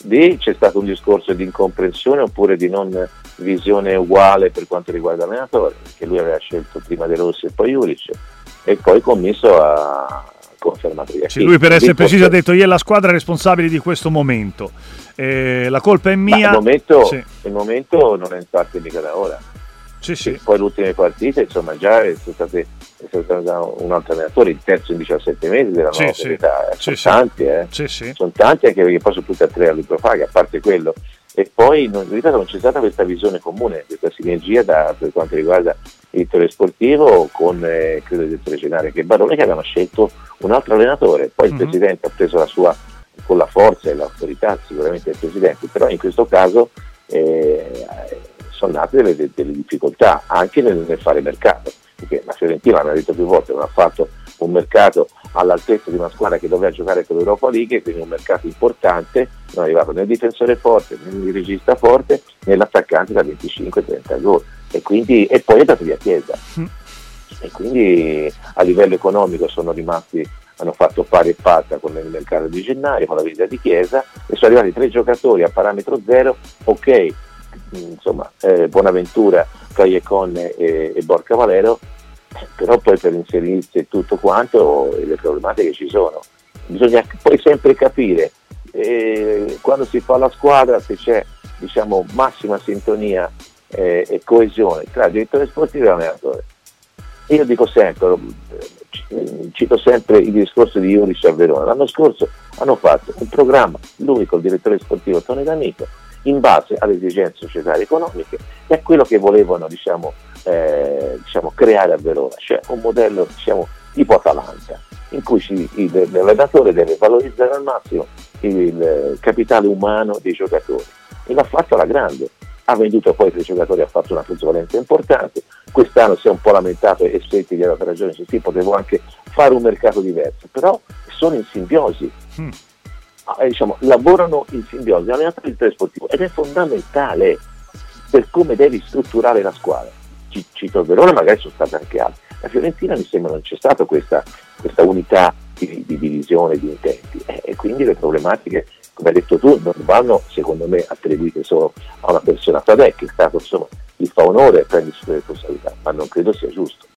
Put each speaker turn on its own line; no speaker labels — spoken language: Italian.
C'è stato un discorso di incomprensione oppure di non visione uguale per quanto riguarda l'allenatore, perché lui aveva scelto prima De Rossi e poi Juric, e poi Commisso ha confermato Iachini.
Sì, lui per essere preciso ha detto: io e la squadra responsabili di questo momento, la colpa è mia.
Il momento non è in parte mica da ora.
Sì.
Poi le ultime partite, insomma, già è stato un altro allenatore, il terzo in 17 mesi della nuova società. Sono tanti, sono tanti, anche perché poi sono tutti a 3 all'Ibro Faghi, a parte quello. E poi non c'è stata questa visione comune, questa sinergia per quanto riguarda il direttore sportivo con credo il direttore generale che è Barone, che avevano scelto un altro allenatore. Poi il presidente ha preso la sua, con la forza e l'autorità sicuramente del presidente, però in questo caso sono nate delle difficoltà anche nel fare mercato, perché la Fiorentina, l'abbiamo detto più volte, non ha fatto un mercato all'altezza di una squadra che doveva giocare con l'Europa League, quindi un mercato importante, non è arrivato né il difensore forte, né il regista forte, né l'attaccante da 25-30 gol, e poi è dato via Chiesa, e quindi a livello economico hanno fatto pari e patta con il mercato di gennaio, con la vendita di Chiesa, e sono arrivati 3 giocatori a parametro zero, ok, insomma, Bonaventura, Calleconne e Borca Valero, però poi per inserirsi e tutto quanto le problematiche ci sono. Bisogna poi sempre capire quando si fa la squadra se c'è, diciamo, massima sintonia e coesione tra il direttore sportivo e l'allenatore. Io dico sempre, cito sempre il discorso di Juric a Verona. L'anno scorso hanno fatto un programma, lui col direttore sportivo Tony D'Amico, in base alle esigenze societarie economiche e a quello che volevano creare a Verona, cioè un modello, diciamo, tipo Atalanta, in cui l'allenatore deve valorizzare al massimo il capitale umano dei giocatori, e l'ha fatto alla grande. Ha venduto poi 3 giocatori, ha fatto una plusvalenza importante. Quest'anno si è un po' lamentato e Setti gli ha dato ragione, sì, potevo anche fare un mercato diverso, però sono in simbiosi. Lavorano in simbiosi l'allenatore e il direttore sportivo, ed è fondamentale per come devi strutturare la squadra. Cito il Verona, magari sono state anche altre. La Fiorentina mi sembra non c'è stata questa unità di divisione di intenti, e quindi le problematiche, come hai detto tu, non vanno secondo me attribuite solo a una persona. Tadè, che è stato, insomma, gli fa onore e prende su le responsabilità, ma non credo sia giusto.